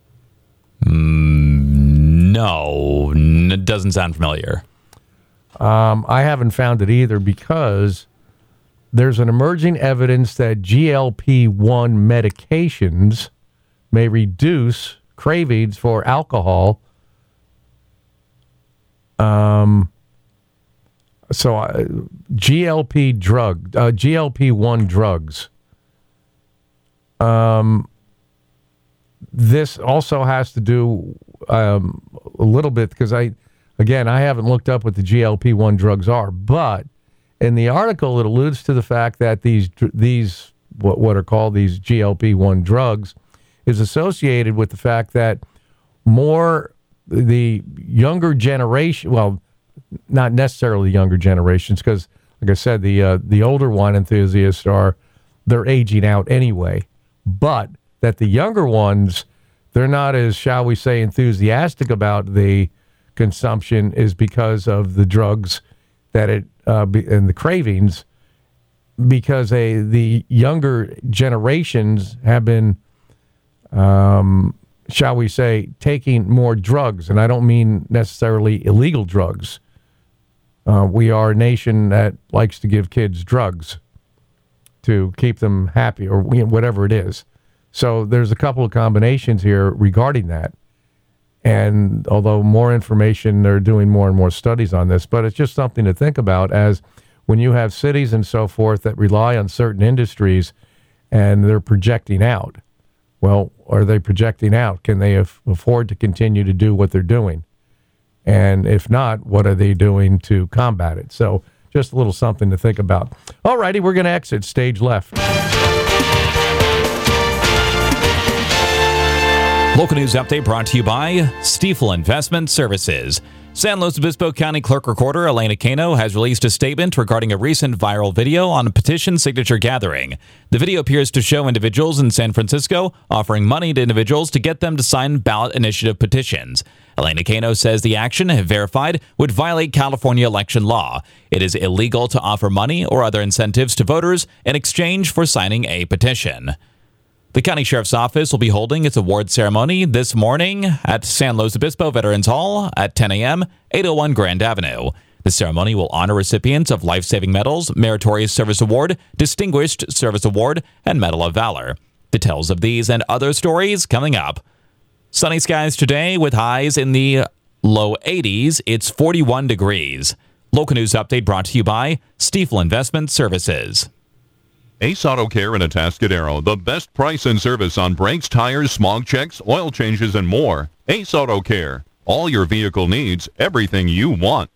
Mm, no, it doesn't sound familiar. Um, I haven't found it either because there's an emerging evidence that G L P one medications may reduce cravings for alcohol. Um, so uh, G L P drug, uh, G L P one drugs. Um, this also has to do um, a little bit because I. Again, I haven't looked up what the G L P one drugs are, but in the article, it alludes to the fact that these these what what are called these G L P one drugs is associated with the fact that more the younger generation, well, not necessarily younger generations, because like I said, the uh, the older wine enthusiasts are they're aging out anyway, but that the younger ones, they're not as, shall we say, enthusiastic about the consumption is because of the drugs that it uh, be, and the cravings, because a, the younger generations have been, um, shall we say, taking more drugs. And I don't mean necessarily illegal drugs. Uh, we are a nation that likes to give kids drugs to keep them happy or whatever it is. So there's a couple of combinations here regarding that. And although more information, they're doing more and more studies on this, but it's just something to think about as when you have cities and so forth that rely on certain industries and they're projecting out. Well, are they projecting out? Can they af- afford to continue to do what they're doing? And if not, what are they doing to combat it? So just a little something to think about. All righty, we're going to exit stage left. Local news update brought to you by Stiefel Investment Services. San Luis Obispo County Clerk Recorder Elena Cano has released a statement regarding a recent viral video on a petition signature gathering. The video appears to show individuals in San Francisco offering money to individuals to get them to sign ballot initiative petitions. Elena Cano says the action, if verified, would violate California election law. It is illegal to offer money or other incentives to voters in exchange for signing a petition. The County Sheriff's Office will be holding its award ceremony this morning at San Luis Obispo Veterans Hall at ten a.m., eight oh one Grand Avenue. The ceremony will honor recipients of Life-Saving Medals, Meritorious Service Award, Distinguished Service Award, and Medal of Valor. Details of these and other stories coming up. Sunny skies today with highs in the low eighties. It's forty-one degrees. Local news update brought to you by Stiefel Investment Services. Ace Auto Care in Atascadero, the best price and service on brakes, tires, smog checks, oil changes, and more. Ace Auto Care. All your vehicle needs, everything you want.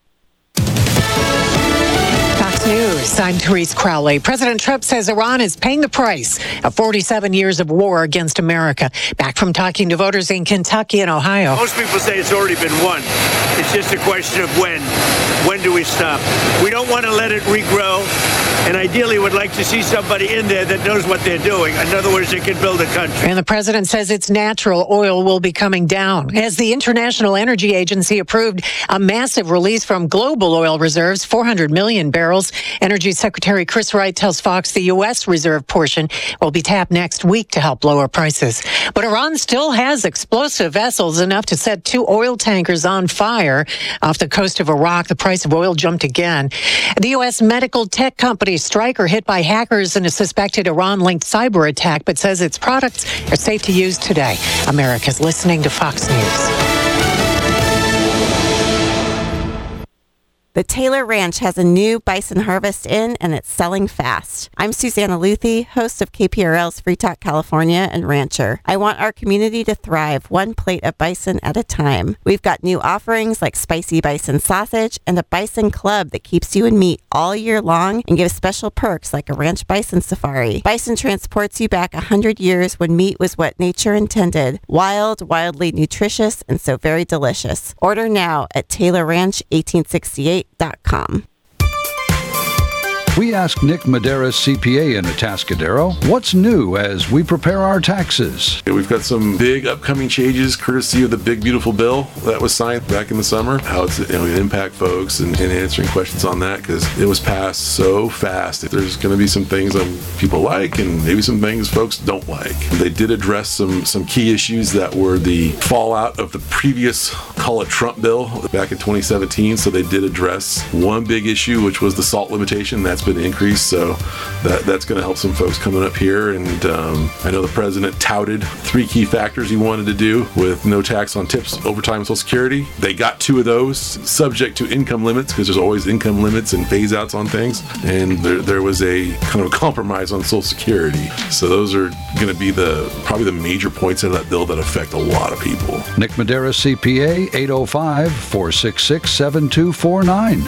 Fox News, I'm Therese Crowley. President Trump says Iran is paying the price of forty-seven years of war against America. Back from talking to voters in Kentucky and Ohio. Most people say it's already been won. It's just a question of when. When do we stop? We don't want to let it regrow, and ideally would like to see somebody in there that knows what they're doing. In other words, they can build a country. And the president says its natural oil will be coming down as the International Energy Agency approved a massive release from global oil reserves, four hundred million barrels. Energy Secretary Chris Wright tells Fox the U S reserve portion will be tapped next week to help lower prices. But Iran still has explosive vessels enough to set two oil tankers on fire off the coast of Iraq. The price of oil jumped again. The U S medical tech company Stryker hit by hackers in a suspected Iran-linked cyber attack, but says its products are safe to use today. America's listening to Fox News. The Taylor Ranch has a new bison harvest in, and it's selling fast. I'm Susanna Luthi, host of K P R L's Free Talk California and Rancher. I want our community to thrive one plate of bison at a time. We've got new offerings like spicy bison sausage and a bison club that keeps you in meat all year long and gives special perks like a ranch bison safari. Bison transports you back one hundred years when meat was what nature intended. Wild, wildly nutritious, and so very delicious. Order now at Taylor Ranch eighteen sixty-eight dot com. We asked Nick Medeiros, C P A in Atascadero, what's new as we prepare our taxes. We've got some big upcoming changes courtesy of the big, beautiful bill that was signed back in the summer. How it's, you know, going to impact folks and, and answering questions on that because it was passed so fast. There's going to be some things that people like and maybe some things folks don't like. They did address some, some key issues that were the fallout of the previous, call it Trump bill, back in twenty seventeen. So they did address one big issue, which was the salt limitation. That's been increased, so that that's going to help some folks coming up here. And um, I know the president touted three key factors he wanted to do with no tax on tips, overtime, and Social Security. They got two of those, subject to income limits, because there's always income limits and phase outs on things. And there, there was a kind of a compromise on Social Security. So those are going to be the probably the major points of that bill that affect a lot of people. Nick Medeiros, C P A, eight oh five, four six six, seven two four nine.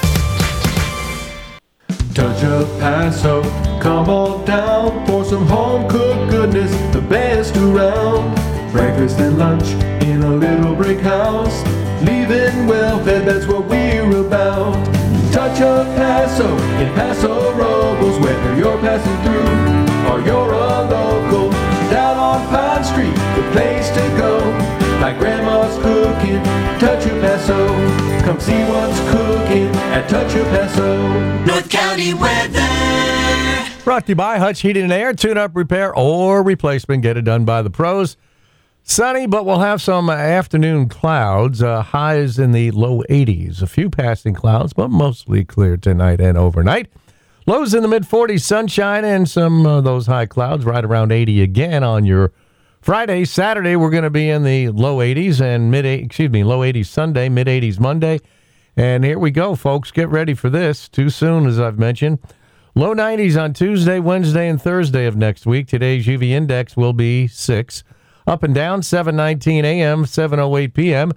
Touch of Paso, come on down for some home-cooked goodness, the best around. Breakfast and lunch in a little brick house, leaving well-fed, that's what we're about. Touch of Paso in Paso Robles, whether you're passing through or you're a local. Down on Pine Street, the place to go, like Grandma's cooking, Touch of Paso. Come see what's cooking at Touch of Paso. North County weather. Brought to you by Hutch Heating and Air. Tune-up, repair, or replacement. Get it done by the pros. Sunny, but we'll have some afternoon clouds. Uh, highs in the low eighties. A few passing clouds, but mostly clear tonight and overnight. Lows in the mid-forties, sunshine, and some of those high clouds right around eighty again on your Friday. Saturday, we're going to be in the low eighties and mid, excuse me, low eighties Sunday, mid eighties Monday. And here we go, folks. Get ready for this. Too soon, as I've mentioned. Low nineties on Tuesday, Wednesday, and Thursday of next week. Today's U V index will be six. Up and down, seven nineteen a.m., seven oh eight p.m.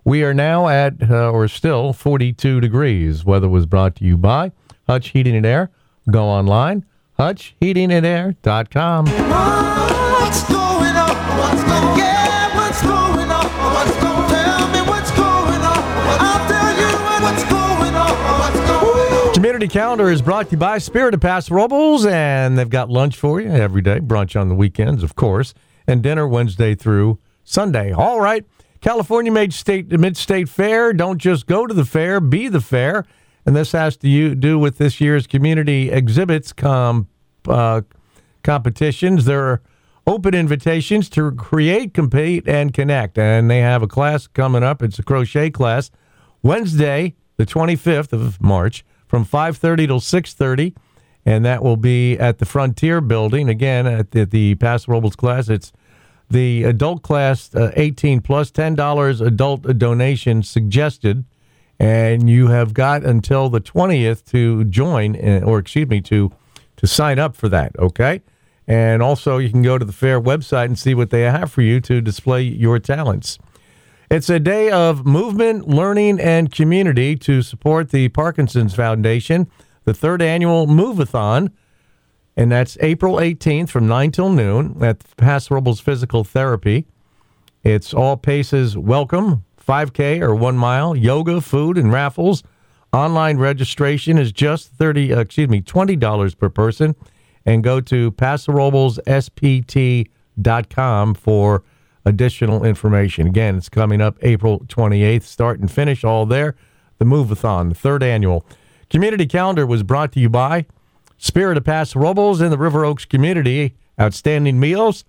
We are now at, uh, or still, forty-two degrees. Weather was brought to you by Hutch Heating and Air. Go online, hutch heating and air dot com. What's going on? What's going on? Yeah, what's going on? What's going on? Tell me what's going on. I'll tell you what's going on. What's going on? Community Calendar is brought to you by Spirit of Paso Robles, and they've got lunch for you every day, brunch on the weekends, of course, and dinner Wednesday through Sunday. All right, California Mid-State, Mid-State Fair. Don't just go to the fair, be the fair. And this has to you, do with this year's community exhibits com, uh, competitions. There are open invitations to create, compete, and connect. And they have a class coming up. It's a crochet class Wednesday, the twenty-fifth of March, from five thirty till six thirty. And that will be at the Frontier Building. Again, at the, the Paso Robles class, it's the adult class, uh, eighteen plus, ten dollars adult donation suggested. And you have got until the twentieth to join, or excuse me, to to sign up for that, okay? And also, you can go to the fair website and see what they have for you to display your talents. It's a day of movement, learning, and community to support the Parkinson's Foundation, the third annual Move-a-thon, and that's April eighteenth from nine till noon at Paso Robles Physical Therapy. It's all paces welcome. five K or one mile, yoga, food, and raffles. Online registration is just thirty. Uh, excuse me, twenty dollars per person, and go to paso robles s p t dot com for additional information. Again, it's coming up April twenty-eighth. Start and finish all there. The Move-a-thon, the third annual. Community Calendar was brought to you by Spirit of Paso Robles in the River Oaks community. Outstanding meals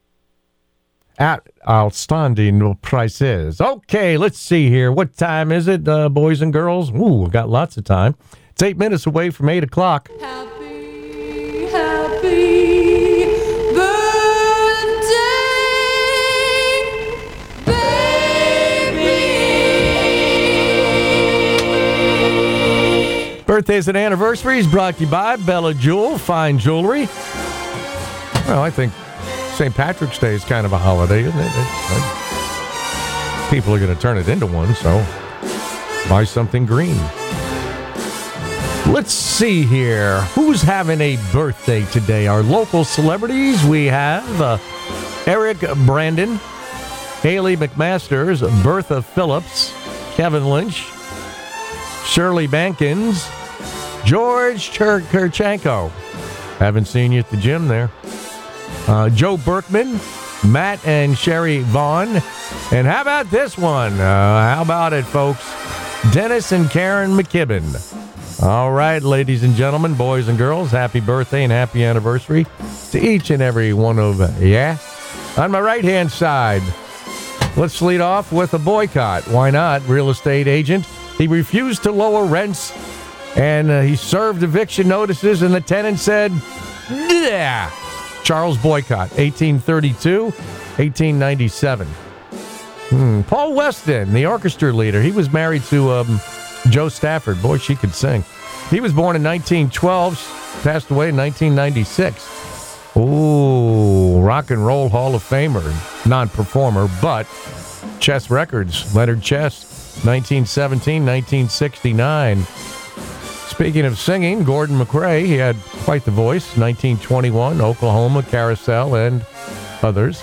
at outstanding prices. Okay, let's see here. What time is it, uh, boys and girls? Ooh, we've got lots of time. It's eight minutes away from eight o'clock. Happy, happy birthday, baby. Birthdays and anniversaries brought to you by Bella Jewel, fine jewelry. Well, I think Saint Patrick's Day is kind of a holiday, isn't it? It's, people are going to turn it into one, so buy something green. Let's see here. Who's having a birthday today? Our local celebrities. We have uh, Eric Brandon, Haley McMasters, Bertha Phillips, Kevin Lynch, Shirley Bankins, George Kirchenko. Haven't seen you at the gym there. Uh, Joe Berkman, Matt and Sherry Vaughn. And how about this one? Uh, how about it, folks? Dennis and Karen McKibben. All right, ladies and gentlemen, boys and girls, happy birthday and happy anniversary to each and every one of you. Yeah? On my right-hand side, let's lead off with a boycott. Why not? Real estate agent. He refused to lower rents, and uh, he served eviction notices, and the tenant said, yeah. Charles Boycott, eighteen thirty-two, eighteen ninety-seven. Hmm. Paul Weston, the orchestra leader, he was married to um, Joe Stafford. Boy, she could sing. He was born in nineteen twelve, passed away in nineteen ninety-six. Ooh, rock and roll Hall of Famer, non-performer, but Chess Records, Leonard Chess, nineteen seventeen, nineteen sixty-nine. Speaking of singing, Gordon McRae, he had quite the voice, nineteen twenty-one, Oklahoma, Carousel, and others.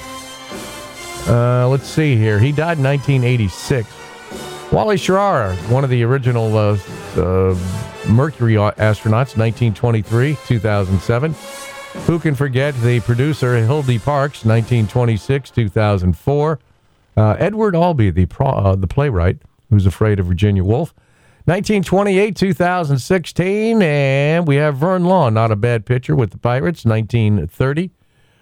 Uh, let's see here. He died in nineteen eighty-six. Wally Schirra, one of the original uh, uh, Mercury astronauts, nineteen twenty-three, two thousand seven. Who can forget the producer, Hildy Parks, nineteen twenty-six, two thousand four. Uh, Edward Albee, the, pro, uh, the playwright, who's afraid of Virginia Woolf, nineteen twenty-eight, two thousand sixteen, and we have Vern Law, not a bad pitcher with the Pirates, nineteen thirty,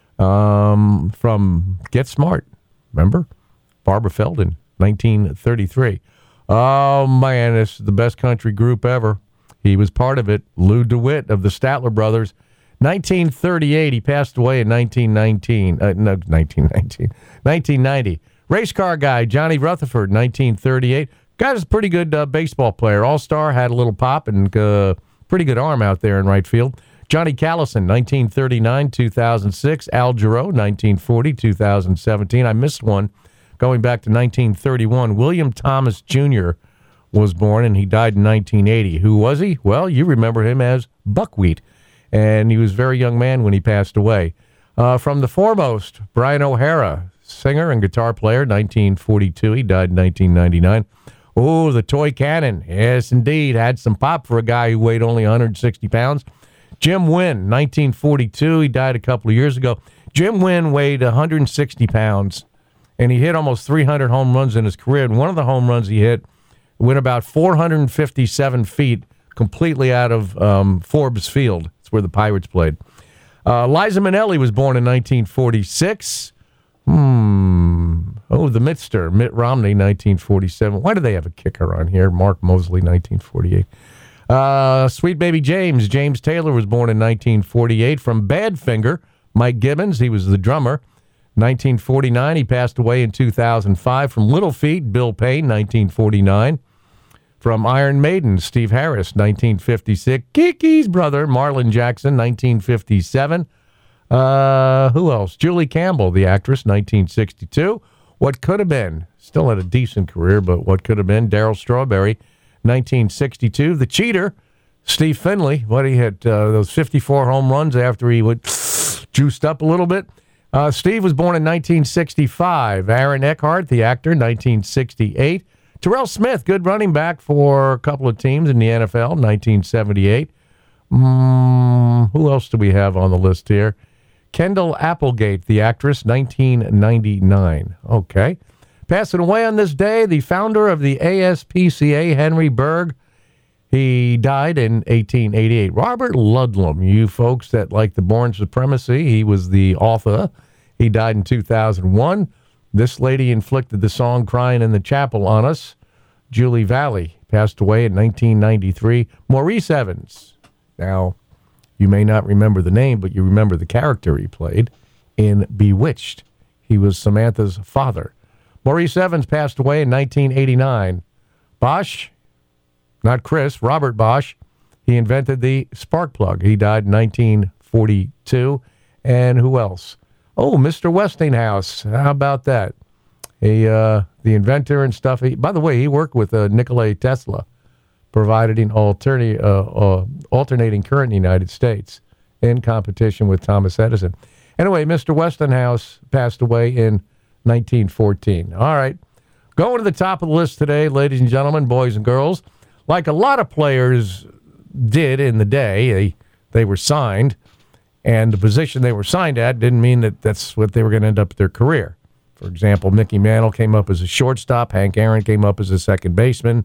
um, from Get Smart, remember? Barbara Feldon, nineteen thirty-three. Oh, man, this is the best country group ever. He was part of it. Lou DeWitt of the Statler Brothers, nineteen thirty-eight. He passed away in nineteen nineteen. Uh, no, nineteen nineteen. nineteen ninety. Race car guy, Johnny Rutherford, nineteen thirty-eight. Guy was a pretty good uh, baseball player. All-star, had a little pop and uh, pretty good arm out there in right field. Johnny Callison, nineteen thirty-nine, two thousand six. Al Jarreau, nineteen forty, two thousand seventeen. I missed one going back to nineteen thirty-one. William Thomas Junior was born, and he died in nineteen eighty. Who was he? Well, you remember him as Buckwheat, and he was a very young man when he passed away. Uh, from the foremost, Brian O'Hara, singer and guitar player, nineteen forty-two. He died in nineteen ninety-nine. Oh, the Toy Cannon. Yes, indeed. Had some pop for a guy who weighed only one hundred sixty pounds. Jim Wynn, nineteen forty-two. He died a couple of years ago. Jim Wynn weighed one hundred sixty pounds, and he hit almost three hundred home runs in his career. And one of the home runs he hit went about four hundred fifty-seven feet completely out of um, Forbes Field. That's where the Pirates played. Uh, Liza Minnelli was born in nineteen forty-six. Hmm. Oh, the Mister, Mitt Romney, nineteen forty-seven. Why do they have a kicker on here? Mark Mosley, nineteen forty-eight. Uh, Sweet Baby James. James Taylor was born in nineteen forty-eight. From Badfinger, Mike Gibbons. He was the drummer. nineteen forty-nine. He passed away in two thousand five. From Little Feat, Bill Payne, nineteen forty-nine. From Iron Maiden, Steve Harris, nineteen fifty-six. Kiki's brother, Marlon Jackson, nineteen fifty-seven. Uh, who else? Julie Campbell, the actress, nineteen sixty-two. What Could Have Been, still had a decent career, but What Could Have Been, Darryl Strawberry, nineteen sixty-two. The Cheater, Steve Finley, what he hit, uh, those fifty-four home runs after he would juiced up a little bit. Uh, Steve was born in nineteen sixty-five. Aaron Eckhart, the actor, nineteen sixty-eight. Terrell Smith, good running back for a couple of teams in the N F L, nineteen seventy-eight. Mm, who else do we have on the list here? Kendall Applegate, the actress, nineteen ninety-nine. Okay. Passing away on this day, the founder of the A S P C A, Henry Berg. He died in eighteen eighty-eight. Robert Ludlum, you folks that like the Bourne Supremacy, he was the author. He died in two thousand one. This lady inflicted the song Crying in the Chapel on us. Julie Valley passed away in nineteen ninety-three. Maurice Evans. Now, you may not remember the name, but you remember the character he played in Bewitched. He was Samantha's father. Maurice Evans passed away in nineteen eighty-nine. Bosch, not Chris, Robert Bosch, he invented the spark plug. He died in nineteen forty-two. And who else? Oh, Mister Westinghouse. How about that? He, uh, the inventor and stuff. He, by the way, he worked with uh, Nikola Tesla, providing alternating, uh, uh, alternating current in the United States in competition with Thomas Edison. Anyway, Mister Westinghouse passed away in nineteen fourteen. All right. Going to the top of the list today, ladies and gentlemen, boys and girls. Like a lot of players did in the day, they, they were signed, and the position they were signed at didn't mean that that's what they were going to end up with their career. For example, Mickey Mantle came up as a shortstop. Hank Aaron came up as a second baseman.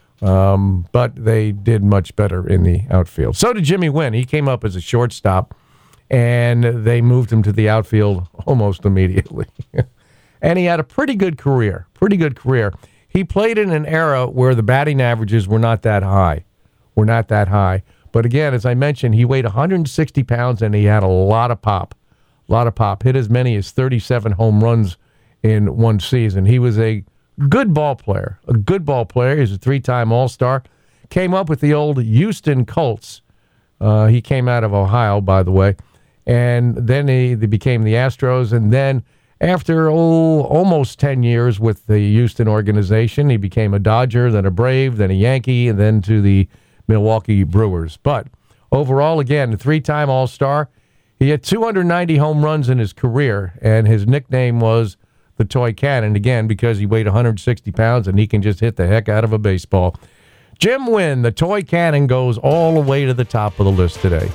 Um, but they did much better in the outfield. So did Jimmy Wynn. He came up as a shortstop, and they moved him to the outfield almost immediately. And he had a pretty good career, pretty good career. He played in an era where the batting averages were not that high, were not that high. But again, as I mentioned, he weighed one hundred sixty pounds, and he had a lot of pop, a lot of pop. Hit as many as thirty-seven home runs in one season. He was a good ball player, a good ball player. He's a three-time All-Star. Came up with the old Houston Colts. Uh, he came out of Ohio, by the way. And then he, they became the Astros. And then after oh, almost ten years with the Houston organization, he became a Dodger, then a Brave, then a Yankee, and then to the Milwaukee Brewers. But overall, again, a three-time All-Star. He had two hundred ninety home runs in his career, and his nickname was the Toy Cannon, again, because he weighed one hundred sixty pounds and he can just hit the heck out of a baseball. Jim Wynn, the Toy Cannon, goes all the way to the top of the list today.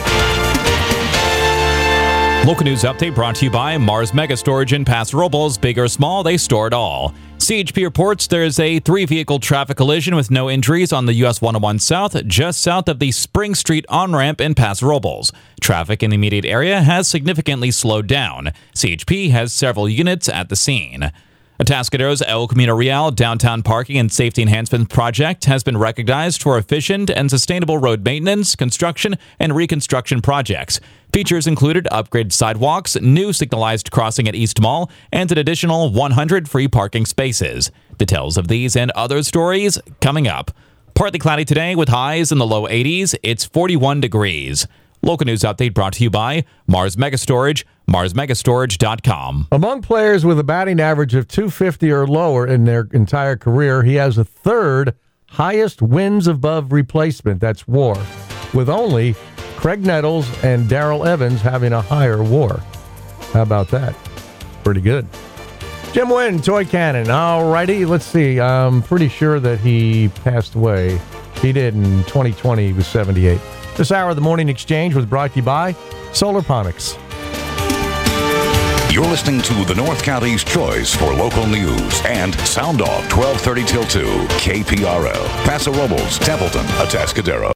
Local news update brought to you by Mars Mega Storage in Paso Robles. Big or small, they store it all. C H P reports there's a three-vehicle traffic collision with no injuries on the U S one oh one South, just south of the Spring Street on-ramp in Paso Robles. Traffic in the immediate area has significantly slowed down. C H P has several units at the scene. Atascadero's El Camino Real downtown parking and safety enhancement project has been recognized for efficient and sustainable road maintenance, construction, and reconstruction projects. Features included upgraded sidewalks, new signalized crossing at East Mall, and an additional one hundred free parking spaces. Details of these and other stories coming up. Partly cloudy today with highs in the low eighties. It's forty-one degrees. Local news update brought to you by Mars Megastorage, mars megastorage dot com. Among players with a batting average of two fifty or lower in their entire career, he has a third highest wins above replacement. That's W A R, with only Craig Nettles and Darrell Evans having a higher W A R. How about that? Pretty good. Jim Wynn, Toy Cannon. All righty, let's see. I'm pretty sure that he passed away. He did in twenty twenty. He was seventy-eight. This hour of the Morning Exchange was brought to you by Solarponics. You're listening to the North County's choice for local news and Sound Off twelve thirty till two, K P R L, Paso Robles, Templeton, Atascadero.